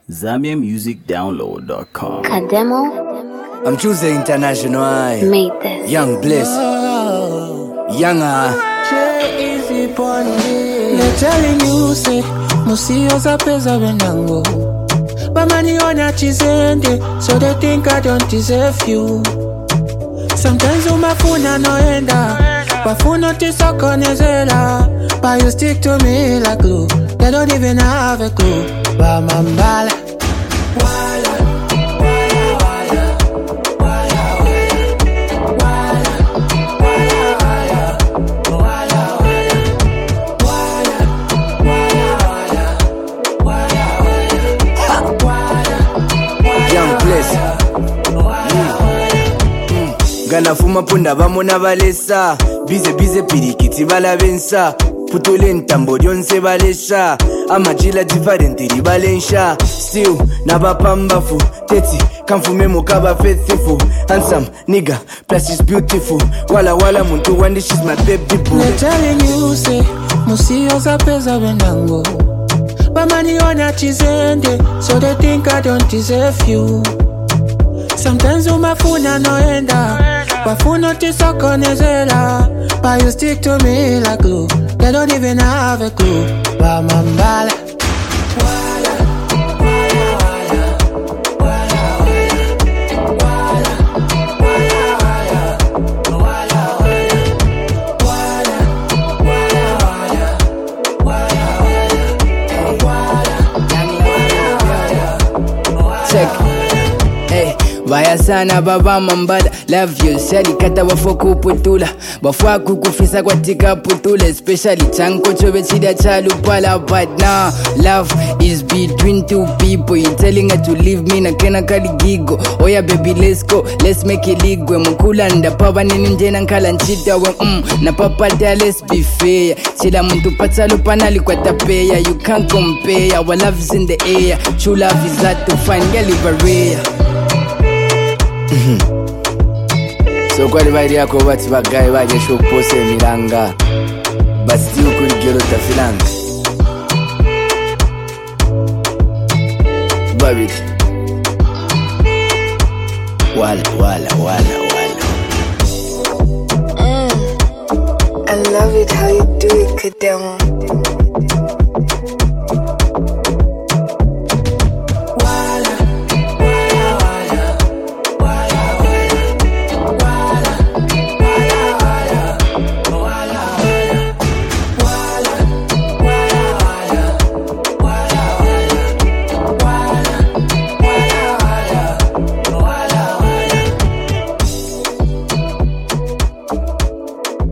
ZambiaMusicDownload.com. Kademo I'm choosing international. made this. Young Bliss. Younger. Easy Pondy. They're telling you, say, Musio Zapeza Benango. Bamani ona chizende, so they think I don't deserve you. Sometimes umafuna noenda, bafuno tisokonezela. But you stick to me like glue, they don't even have a clue. Bamambala. Ganafuma punda bamona balesa bize pirikiti balabensa putule ntambo lyonse balesha amajila different libalensha still nabapambafu teti kamfume mukaba faithful handsome nigga plus is beautiful wala muntu wandi she's my baby boo. They're telling you say Musio Zapeza Benango. Bamani ona chizende, so they think I don't deserve you. Sometimes umafuna noenda, bafuno tisokonezela. But you stick to me like glue, they don't even have a clue. Bamambala. Vaya sana baba mambada. Love you, shali kata wafo kuputula bafwa kukufisa kwa tika putula. Especially chanko chobe chida chalupala. But now, love is between two people. You telling her to leave me na kena kali gigo. Oya baby let's go, let's make it legal. Mukula nda paba nini njena nkala nchita we na papa there let's be fair. Chila muntu patalo panali kwa tapeya. You can't compare, our love is in the air. True love is hard to find, girl rare. So kwali bali yako bati bagaye baje shopose milanga basti ukurigero tafilanga babit wala I love it how you do it, Kademo.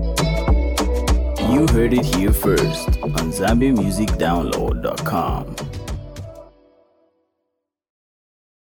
You heard it here first on ZambiaMusicDownload.com.